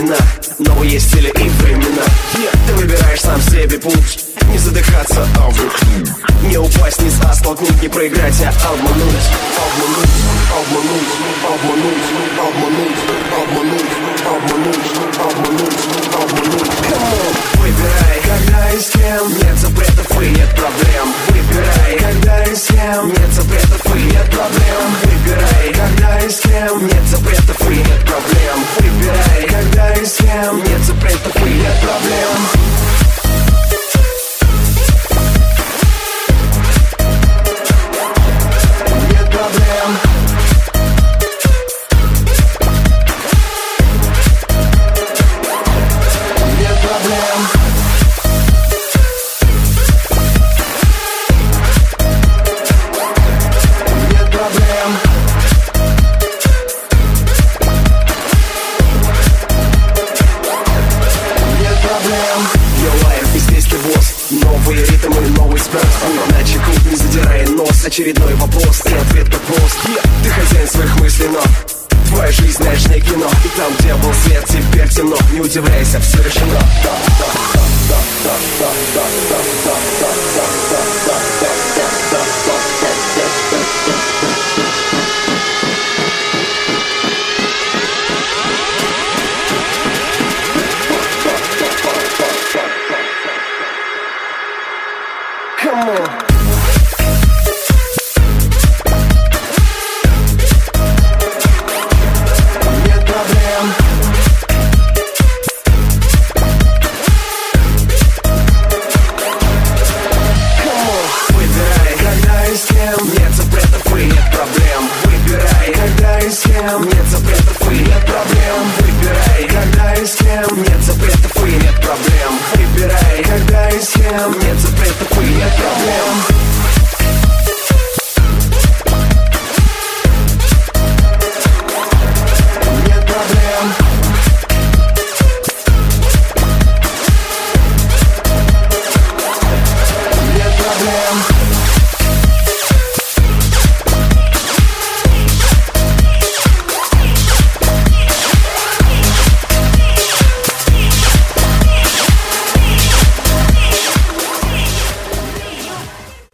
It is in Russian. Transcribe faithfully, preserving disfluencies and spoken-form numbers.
имена, новые стили и времена. Ты выбираешь сам себе путь, не задыхаться, а вдохнуть. Не упасть, не столкнуть, не проиграть, а обмануть. Обмануть, обмануть, обмануть, обмануть, обмануть, обмануть, обмануть, обмануть. Выбирай, когда и с кем, нет запретов и нет проблем. Выбирай, когда и с кем, нет запретов и нет проблем. Выбирай, когда и с кем, нет запретов и нет проблем. Выбирай, когда и с кем, нет запретов и нет проблем. Новые ритмы, новый спорт. На чеку, не задирай нос. Очередной вопрос, и ответ так прост. Ты хозяин своих мыслей, но твоя жизнь, знаешь, не кино. И там, где был свет, теперь темно. Не удивляйся, все решено. Come on. Нет проблем. Come on. Выбирай, когда и с кем, нет запретов и нет проблем. Выбирай, когда и с кем, нет запретов и нет проблем. Выбирай, когда и с кем, нет запретов и нет проблем. Выбирай, когда и с кем, нет запретов и нет проблем.